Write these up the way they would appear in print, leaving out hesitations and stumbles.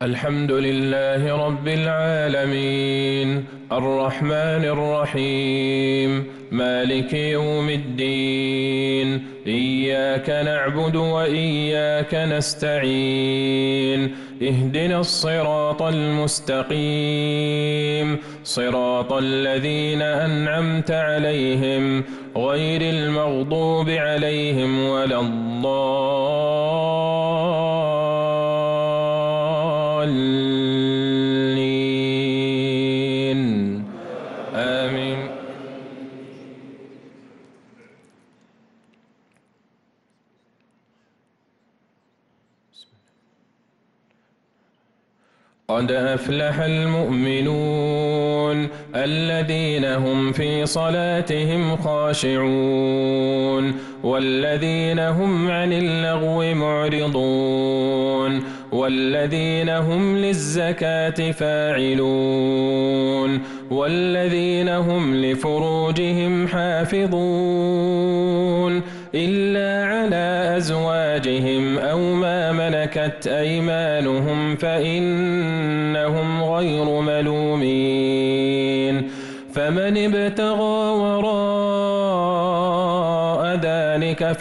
الحمد لله رب العالمين الرحمن الرحيم مالك يوم الدين إياك نعبد وإياك نستعين اهدنا الصراط المستقيم صراط الذين أنعمت عليهم غير المغضوب عليهم ولا الضالين آمين. قد أفلح المؤمنون الذين هم في صلاتهم خاشعون والذين هم عن اللغو معرضون والذين هم للزكاة فاعلون والذين هم لفروجهم حافظون إلا على أزواجهم أو ما ملكت أيمانهم فإنهم غير ملومين فمن ابتغى وراء ذلك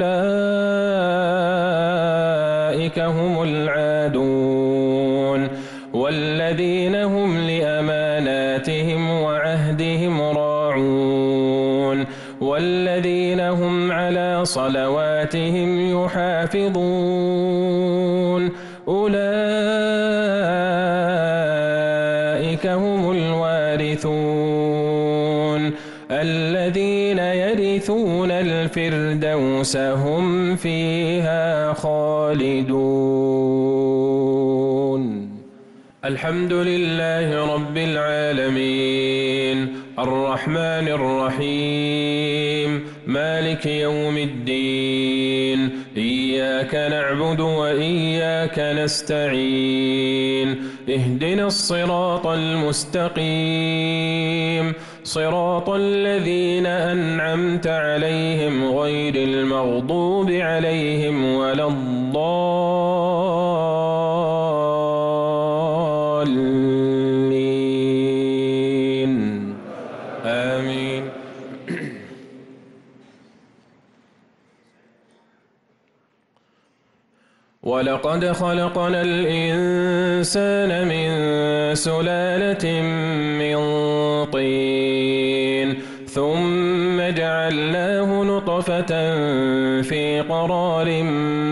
فأولئك هم العادون والذين هم لأماناتهم وعهدهم راعون والذين هم على صلواتهم يحافظون أولئك هم الوارثون الذين يرثون الفردوس هم فيها خالدون. الحمد لله رب العالمين الرحمن الرحيم مالك يوم الدين إياك نعبد وإياك نستعين اهدنا الصراط المستقيم صراط الذين أنعمت عليهم غير المغضوب عليهم ولا الضالين آمين. ولقد خلقنا الإنسان من سلالة من طين ثم جعلناه نطفة في قرار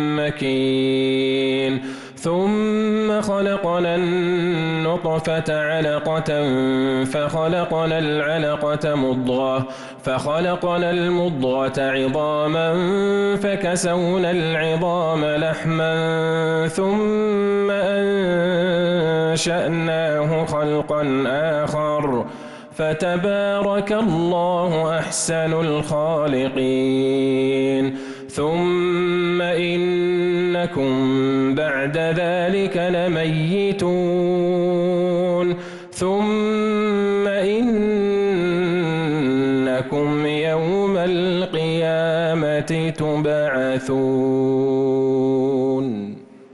مكين ثم خلقنا النطفة علقة فخلقنا العلقة مضغة فخلقنا المضغة عظاما فكسونا العظام لحما ثم أنشأناه خلقا آخر فتبارك الله أحسن الخالقين. ثم إنكم بعد ذلك لميتون ثم إنكم يوم القيامة تبعثون.